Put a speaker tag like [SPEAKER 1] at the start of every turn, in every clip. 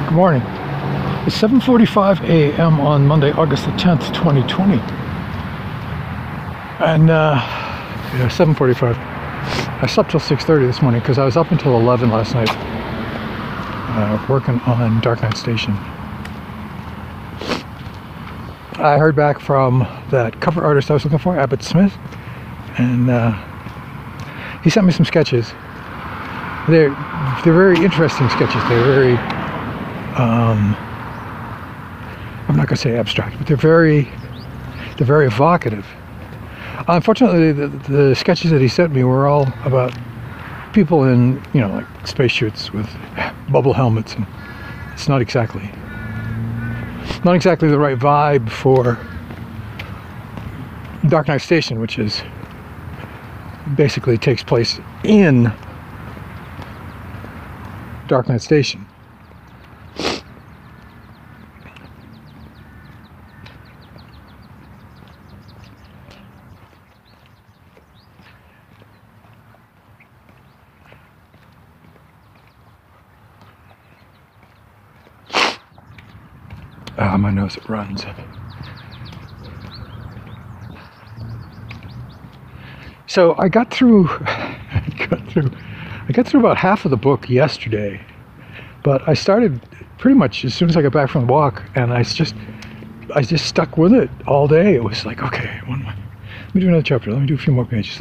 [SPEAKER 1] Good morning. It's 7:45 a.m. on Monday, August the 10th, 2020. And yeah, 7:45. I slept till 6:30 this morning because I was up until 11 last night working on Dark Knight Station. I heard back from that cover artist I was looking for, Abbott Smith, and he sent me some sketches. They're very interesting sketches. They're very I'm not going to say abstract, but they're very evocative. Unfortunately, the sketches that he sent me were all about people in, like space suits with bubble helmets, and it's not exactly the right vibe for Dark Knight Station, which is basically takes place in Dark Knight Station. My nose, it runs. So I got through about half of the book yesterday, but I started pretty much as soon as I got back from the walk, and I just stuck with it all day. It was like, okay, let me do another chapter. Let me do a few more pages.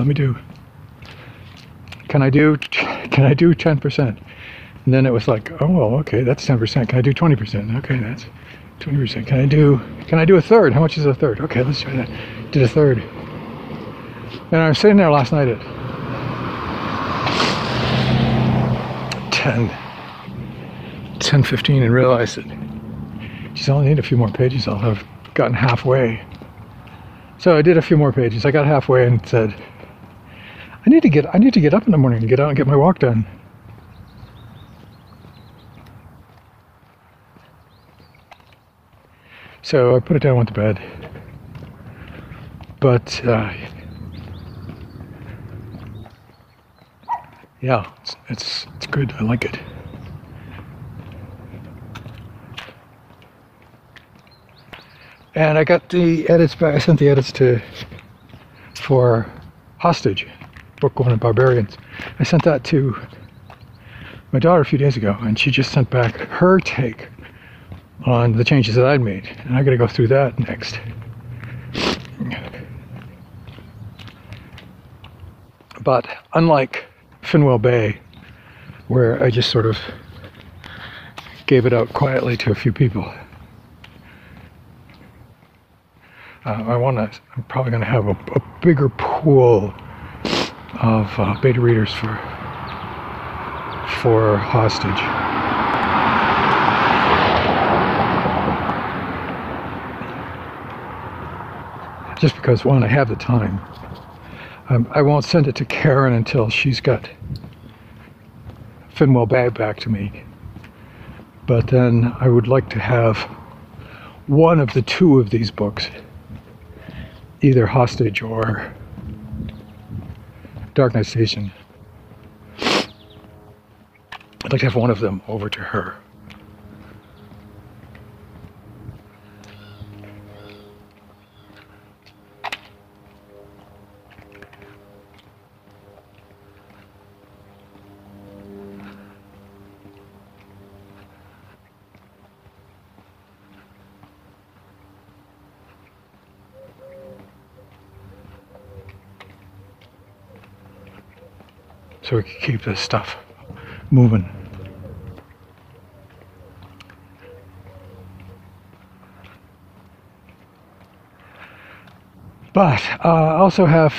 [SPEAKER 1] Can I do 10%? And then it was like, oh well, okay, that's 10%. Can I do 20%? Okay, that's 20%. Can I do a third? How much is a third? Okay, let's try that. Did a third. And I was sitting there last night at 10:15 and realized that, geez, I only need a few more pages. I'll have gotten halfway. So I did a few more pages. I got halfway and said, I need to get up in the morning and get out and get my walk done. So I put it down, went to bed. But yeah, it's good. I like it. And I got the edits back. I sent the edits for Hostage, Book One of Barbarians. I sent that to my daughter a few days ago, and she just sent back her take on the changes that I'd made, and I got to go through that next. But unlike Finwell Bay, where I just sort of gave it out quietly to a few people, I'm probably going to have a bigger pool of beta readers for Hostage. Just because, one, I have the time. I won't send it to Karen until she's got Finwell Bay back to me. But then I would like to have one of the two of these books, either Hostage or Dark Knight Station. I'd like to have one of them over to her. So we can keep this stuff moving. But I also have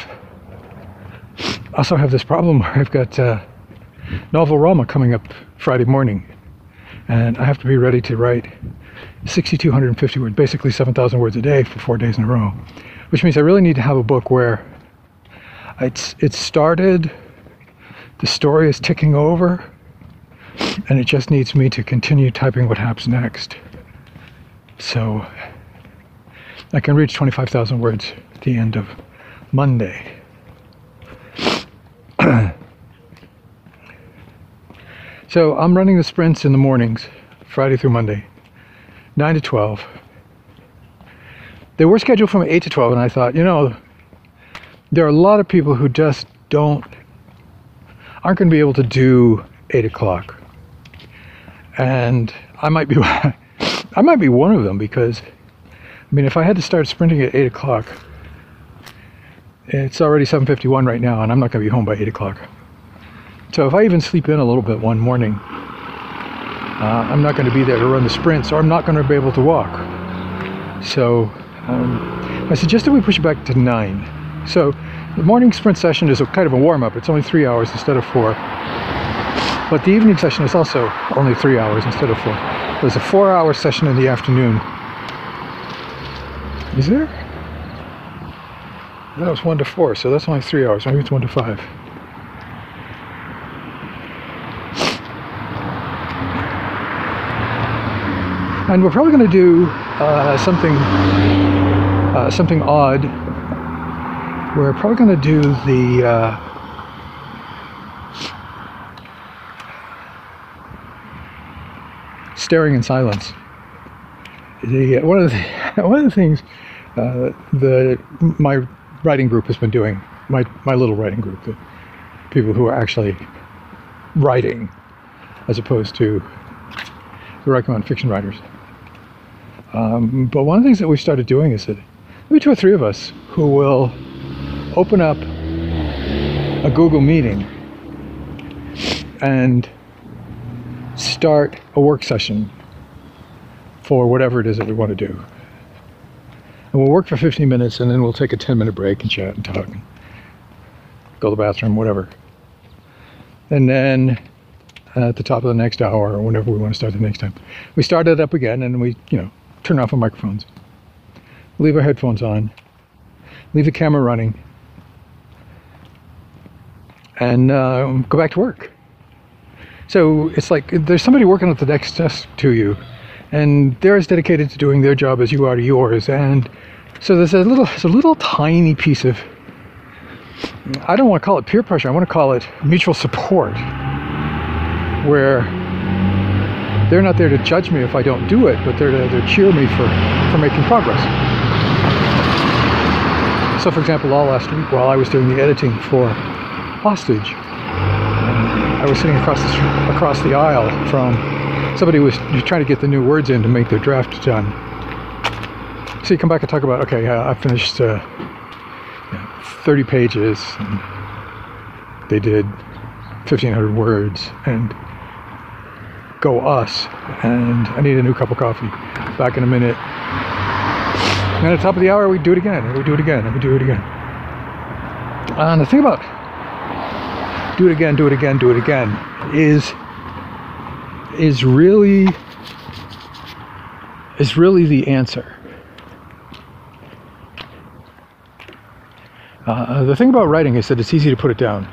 [SPEAKER 1] this problem where I've got Novelrama coming up Friday morning, and I have to be ready to write 6,250 words, basically 7,000 words a day for 4 days in a row, which means I really need to have a book where it's started. The story is ticking over, and it just needs me to continue typing what happens next. So I can reach 25,000 words at the end of Monday. So I'm running the sprints in the mornings. Friday through Monday, 9 to 12. They were scheduled from 8 to 12, and I thought, there are a lot of people who just aren't going to be able to do 8 o'clock. And I might be one of them, because, if I had to start sprinting at 8 o'clock, it's already 7:51 right now, and I'm not going to be home by 8 o'clock. So if I even sleep in a little bit one morning, I'm not going to be there to run the sprint, so I'm not going to be able to walk. So I suggested we push it back to 9. So the morning sprint session is a kind of a warm-up. It's only 3 hours instead of 4. But the evening session is also only 3 hours instead of 4. There's a 4-hour session in the afternoon. Is there? That was 1 to 4, so that's only 3 hours. Maybe it's 1 to 5. And we're probably going to do something odd. We're probably going to do the staring in silence. One of the things my writing group has been doing, my little writing group, the people who are actually writing, as opposed to the recommended fiction writers. But one of the things that we've started doing is that maybe 2 or 3 of us who will open up a Google meeting and start a work session for whatever it is that we want to do. And we'll work for 15 minutes, and then we'll take a 10-minute break and chat and talk and go to the bathroom, whatever. And then at the top of the next hour, or whenever we want to start the next time, we start it up again, and we, turn off our microphones, leave our headphones on, leave the camera running, and go back to work. So it's like there's somebody working at the next desk to you, and they're as dedicated to doing their job as you are to yours. And so there's a little tiny piece of, I don't want to call it peer pressure, I want to call it mutual support, where they're not there to judge me if I don't do it, but they're there to cheer me for making progress. So for example, all last week while I was doing the editing for Hostage, I was sitting across the aisle from somebody who was trying to get the new words in to make their draft done. So you come back and talk about, okay, I finished 30 pages, and they did 1,500 words, and go us, and I need a new cup of coffee. Back in a minute. And at the top of the hour, we do it again, and we do it again, and we do it again. And the thing about do it again is really the answer. The thing about writing is that it's easy to put it down.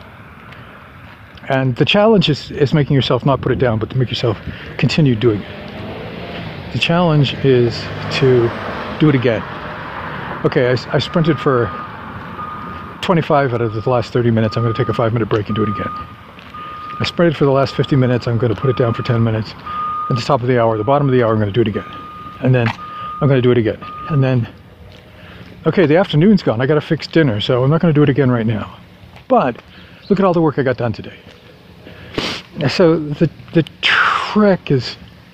[SPEAKER 1] And the challenge is making yourself not put it down, but to make yourself continue doing it. The challenge is to do it again. Okay, I sprinted for 25 out of the last 30 minutes. I'm going to take a 5-minute break and do it again. I sprinted for the last 50 minutes. I'm going to put it down for 10 minutes. At the top of the hour, the bottom of the hour, I'm going to do it again. And then I'm going to do it again. And then, okay, the afternoon's gone. I got to fix dinner, so I'm not going to do it again right now. But look at all the work I got done today. So the trick is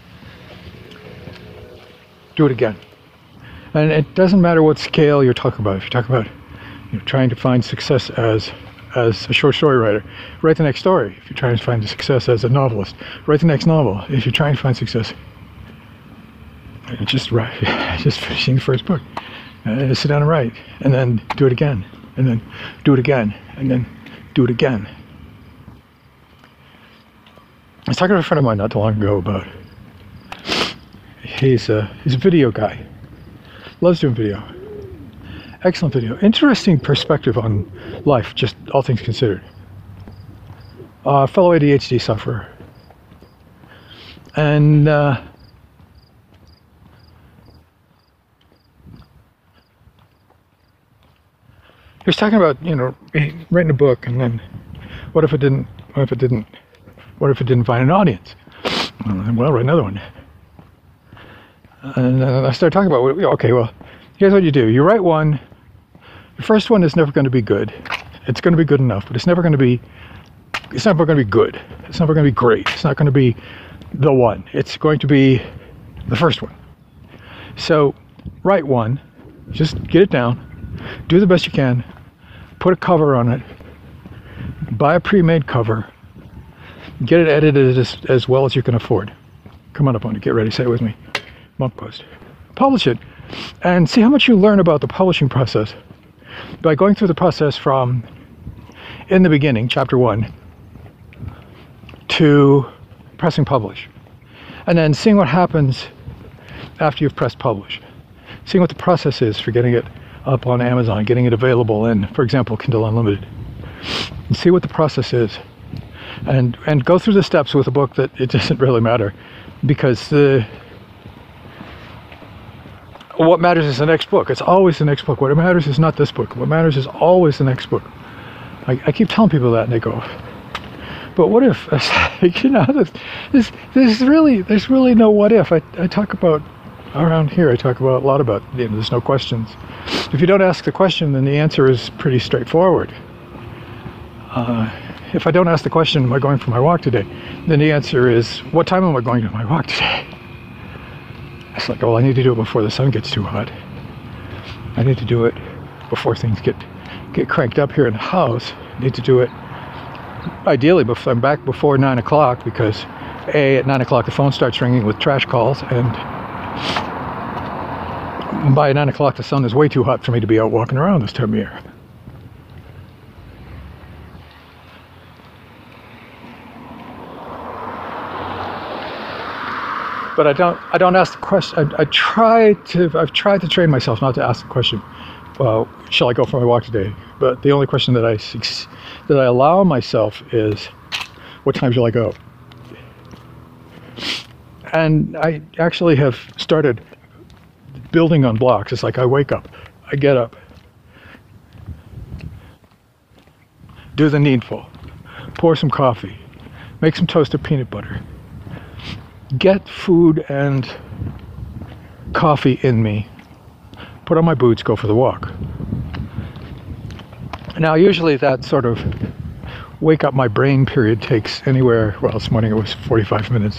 [SPEAKER 1] do it again. And it doesn't matter what scale you're talking about. If you're talking about trying to find success as a short story writer, write the next story. If you're trying to find success as a novelist, write the next novel. If you're trying to find success, just finishing the first book. Sit down and write, and then do it again, and then do it again, and then do it again. I was talking to a friend of mine not too long ago about, he's a video guy, loves doing video, excellent video, interesting perspective on life, just all things considered. Fellow ADHD sufferer, and he was talking about, writing a book, and then what if it didn't find an audience? Well, write another one. And I started talking about, okay, well, here's what you do. You write one. The first one is never going to be good. It's going to be good enough, but it's never going to be good. It's never going to be great. It's not going to be the one. It's going to be the first one. So write one, just get it down, do the best you can, put a cover on it, buy a pre-made cover, get it edited as well as you can afford. Come on up on it, get ready, say it with me. Monk Post. Publish it, and see how much you learn about the publishing process by going through the process from in the beginning, chapter 1, to pressing publish, and then seeing what happens after you've pressed publish, seeing what the process is for getting it up on Amazon, getting it available in, for example, Kindle Unlimited, and see what the process is, and go through the steps with a book that it doesn't really matter, because what matters is the next book. It's always the next book. What matters is not this book. What matters is always the next book. I keep telling people that, and they go, but what if? You know, there's really no what if. I talk about, around here, I talk about a lot about, you know, there's no questions. If you don't ask the question, then the answer is pretty straightforward. If I don't ask the question, am I going for my walk today? Then the answer is, what time am I going to my walk today? It's like, well, I need to do it before the sun gets too hot. I need to do it before things get cranked up here in the house. I need to do it ideally before I'm back before 9 o'clock, because at 9 o'clock the phone starts ringing with trash calls, and by 9 o'clock the sun is way too hot for me to be out walking around this time of year. But I don't ask the question. I've tried to train myself not to ask the question, well, shall I go for my walk today? But the only question that I allow myself is, what time shall I go? And I actually have started building on blocks. It's like I wake up, I get up, do the needful, pour some coffee, make some toasted peanut butter, get food and coffee in me, put on my boots, go for the walk. Now, usually that sort of wake up my brain period takes anywhere, well, this morning it was 45 minutes.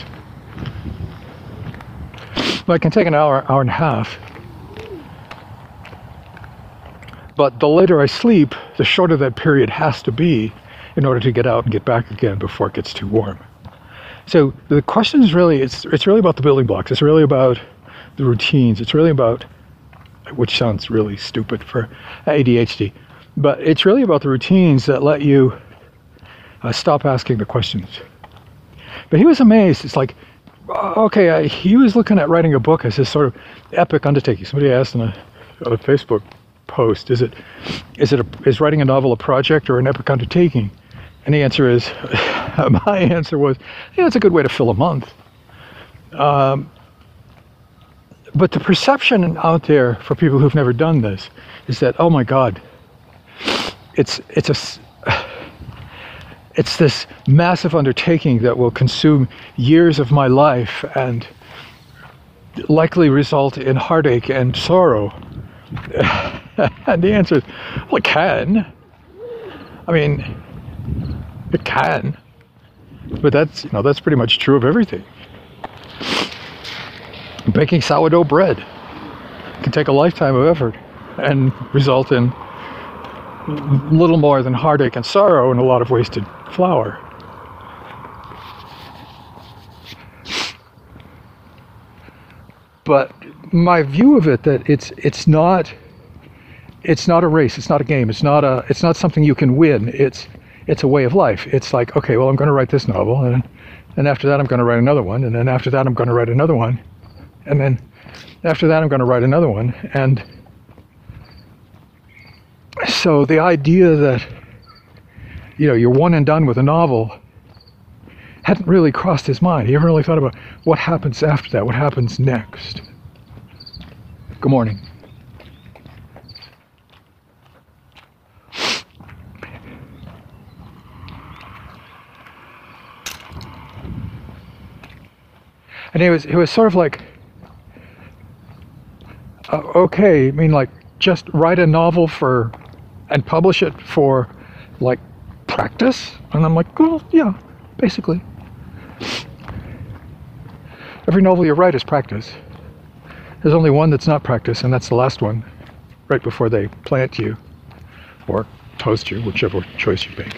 [SPEAKER 1] But it can take an hour, hour and a half. But the later I sleep, the shorter that period has to be in order to get out and get back again before it gets too warm. So the question is really, it's really about the building blocks. It's really about the routines. It's really about, which sounds really stupid for ADHD, but it's really about the routines that let you stop asking the questions. But he was amazed. It's like, okay, he was looking at writing a book as this sort of epic undertaking. Somebody asked on a Facebook post, is writing a novel a project or an epic undertaking? And the answer is, my answer was, yeah, it's a good way to fill a month. But the perception out there for people who've never done this is that, oh my God, it's this massive undertaking that will consume years of my life and likely result in heartache and sorrow. And the answer is, well, it can. I mean, it can, but that's pretty much true of everything. Baking sourdough bread can take a lifetime of effort and result in little more than heartache and sorrow and a lot of wasted flour. But my view of it, that it's not a race, it's not a game, it's not something you can win. It's a way of life. It's like, okay, well, I'm going to write this novel, and after that I'm going to write another one, and then after that I'm going to write another one, and then after that I'm going to write another one. And so the idea that, you know, you're one and done with a novel hadn't really crossed his mind. He never really thought about what happens after that, what happens next. Good morning. And he was sort of like, okay, I mean, like, just write a novel and publish it for, like, practice? And I'm like, well, yeah, basically. Every novel you write is practice. There's only one that's not practice, and that's the last one, right before they plant you, or toast you, whichever choice you make.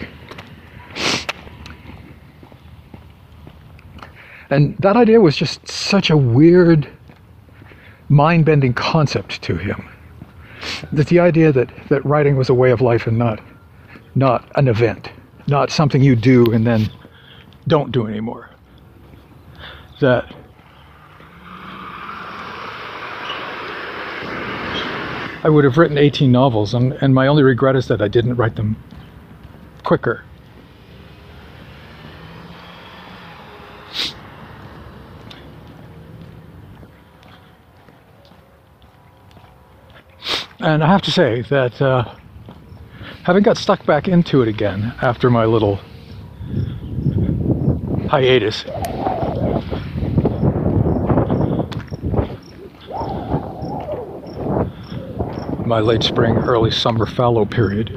[SPEAKER 1] And that idea was just such a weird, mind-bending concept to him. That the idea that writing was a way of life and not an event, not something you do and then don't do anymore. That I would have written 18 novels, and my only regret is that I didn't write them quicker. And I have to say that having got stuck back into it again after my little hiatus, my late spring, early summer fallow period,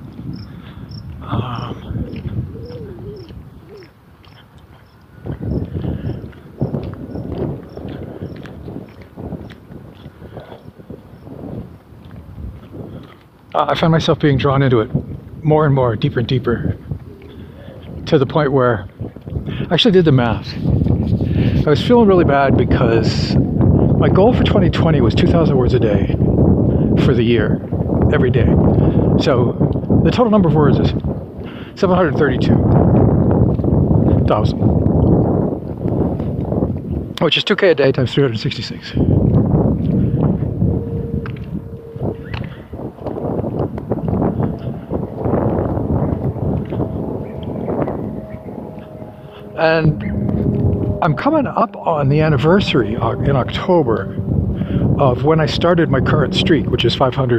[SPEAKER 1] I found myself being drawn into it more and more, deeper and deeper, to the point where I actually did the math. I was feeling really bad because my goal for 2020 was 2,000 words a day for the year, every day. So the total number of words is 732,000, which is 2K a day times 366. And I'm coming up on the anniversary in October of when I started my current streak, which is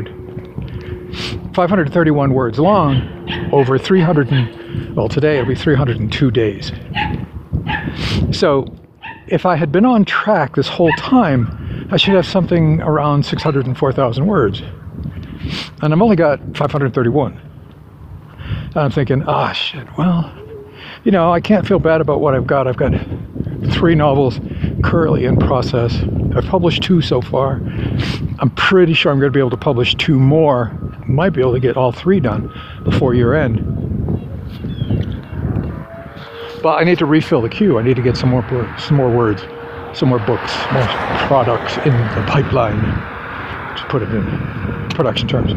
[SPEAKER 1] 531 words long over 300, well, today it'll be 302 days. So if I had been on track this whole time, I should have something around 604,000 words. And I've only got 531. And I'm thinking, shit, well, you know, I can't feel bad about what I've got. I've got 3 novels currently in process. I've published 2 so far. I'm pretty sure I'm going to be able to publish 2 more. Might be able to get all 3 done before year end. But I need to refill the queue. I need to get some more words, some more books, more products in the pipeline, to put it in production terms.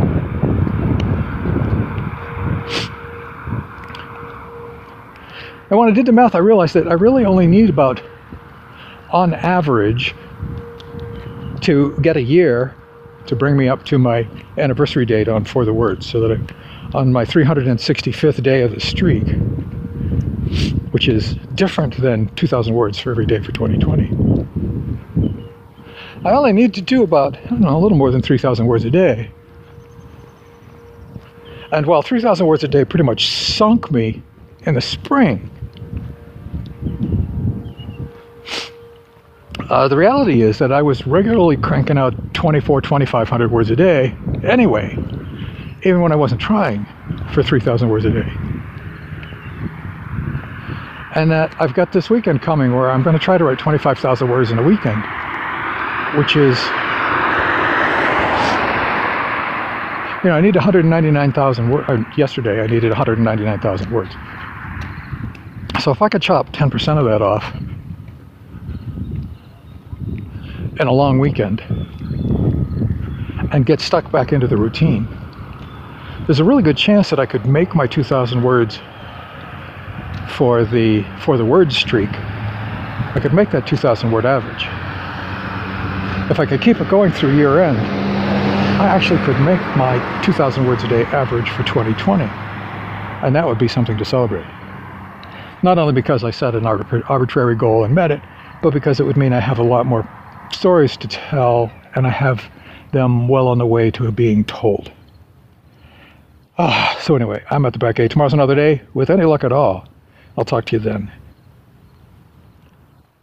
[SPEAKER 1] And when I did the math, I realized that I really only need about, on average, to get a year to bring me up to my anniversary date on For the Words, so that on my 365th day of the streak, which is different than 2,000 words for every day for 2020, I only need to do about, I don't know, a little more than 3,000 words a day. And while 3,000 words a day pretty much sunk me in the spring, the reality is that I was regularly cranking out 2,500 words a day anyway, even when I wasn't trying for 3,000 words a day. And that I've got this weekend coming where I'm going to try to write 25,000 words in a weekend, which is, you know, I need 199,000 words. Yesterday I needed 199,000 words. So if I could chop 10% of that off in a long weekend and get stuck back into the routine, there's a really good chance that I could make my 2,000 words for the word streak. I could make that 2,000 word average. If I could keep it going through year end, I actually could make my 2,000 words a day average for 2020. And that would be something to celebrate. Not only because I set an arbitrary goal and met it, but because it would mean I have a lot more stories to tell, and I have them well on the way to being told. So anyway, I'm at the back gate. Tomorrow's another day. With any luck at all, I'll talk to you then.